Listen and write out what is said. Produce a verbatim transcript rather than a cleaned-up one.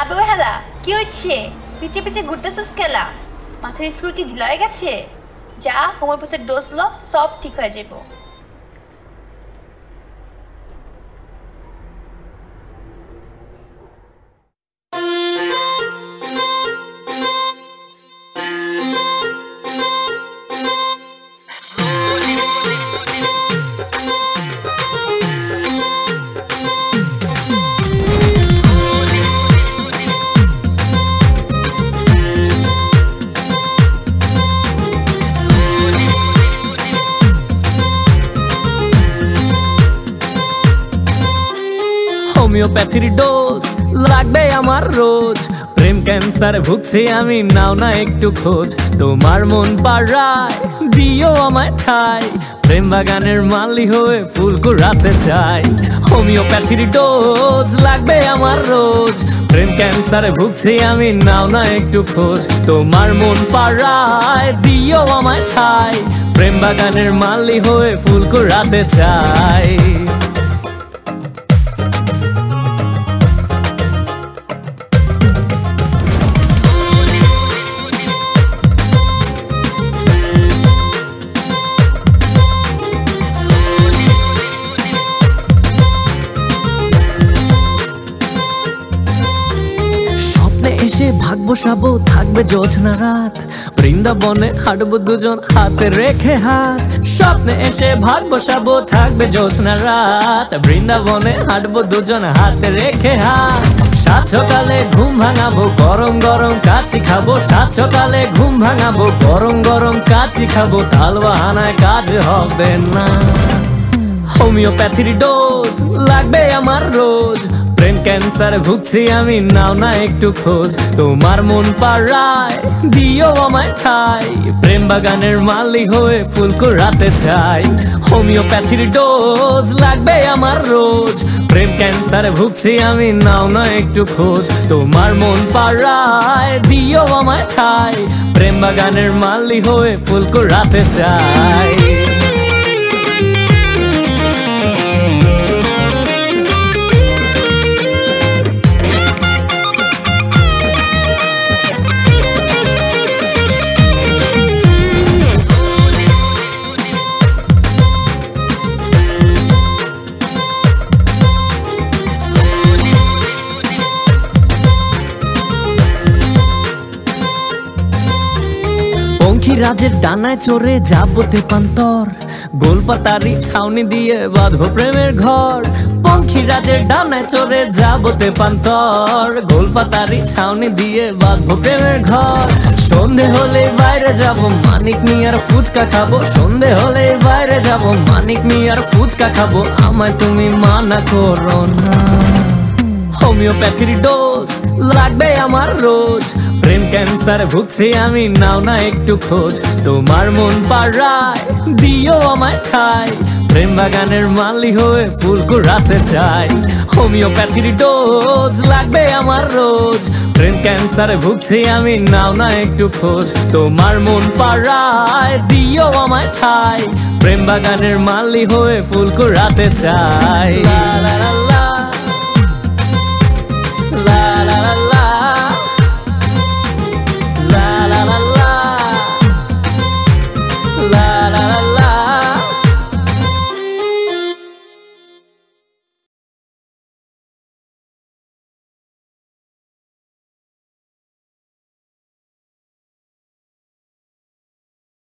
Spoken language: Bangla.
আবে ওই হাদা কি হচ্ছে? পিছে পিছে ঘুরতেছিস কেলা? মাথার স্কুল কি ঢিলা হয়ে গেছে? যা হোমিওপ্যাথির ডোজ লো, সব ঠিক হয়ে যাবো। হোমিওপ্যাথির ডোজ লাগবে আমার রোজ। প্রেম ক্যান্সার ভুগছি আমি, নাও না একটু খোঁজ। তোমার মন পাড়ায় দিও আমায় ঠাই, প্রেম বাগানের মালি হয়ে ফুল কুড়াতে চাই। হোমিওপ্যাথির ডোজ লাগবে আমার রোজ। প্রেম ক্যান্সারে ভুগছি আমি, নাও না একটু খোঁজ। তোমার মন পাড়ায় দিও আমায় ঠাই, প্রেম বাগানের মালি হয়ে ফুল কুড়াতে চাই। এসে ভাগ বসাবো, থাকবে জোছনা রাত। বৃন্দাবনে হাঁটবো দুজন হাতে রেখে হাত। স্বপ্নে এসে ভাগ বসাবো, থাকবে জোছনা রাত। বৃন্দাবনে হাঁটবো দুজন হাতে রেখে হাত। সাত সকালে ঘুম ভাঙাবো, গরম গরম কাচি খাবো। সাত সকালে ঘুম ভাঙাবো, গরম গরম কাচি খাবো। তাল বাহানায় কাজ হবে না। হোমিওপ্যাথির ডোজ লাগবে আমার রোজ। প্রেম ক্যান্সার ভুগছি আমি, নাও না একটু খোঁজ। তোমার মন পাড়ায় দিও আমায় ঠাই, প্রেম বাগানের মালি হয়ে ফুল কুড়াতে চাই। হোমিওপ্যাথির ডোজ লাগবে আমার রোজ। প্রেম ক্যান্সার ভুগছি আমি, নাও না একটু খোঁজ। তোমার মন পাড়ায় দিও আমায় ঠাই, প্রেম বাগানের মালি হয়ে ফুল কুড়াতে চাই। রাজের ডানায় চড়ে যাবো তেপান্তর, গোলপাতারি ছাউনি দিয়ে বাঁধবো প্রেমের ঘর। পঙ্খী রাজের ডানায় চড়ে যাবো তেপান্তর, গোলপাতারি ছাউনি দিয়ে বাঁধবো প্রেমের ঘর। সন্ধে হলে বাইরে যাবো, মানিক মিয়ার ফুচকা খাবো। সন্ধে হলে বাইরে যাবো, মানিক মিয়ার ফুচকা খাবো। আমায় তুমি মানা করো না। হোমিওপ্যাথির ডোজ লাগবে আমার রোজ। প্রেম ক্যান্সার ভুগছি আমি, নাও না একটু খোঁজ। তোমার মন পাড়ায় দিও আমায় ঠাই, প্রেম বাগানের মালি হয়ে ফুল কুড়াতে চাই। হোমিওপ্যাথির ডোজ লাগবে আমার রোজ। প্রেম ক্যান্সারে ভুগছি আমি, নাও না একটু খোঁজ। তোমার মন পাড়ায় দিও আমায় ঠাই, প্রেম বাগানের মালি হয়ে ফুল কুড়াতে চাই। লা লা লা।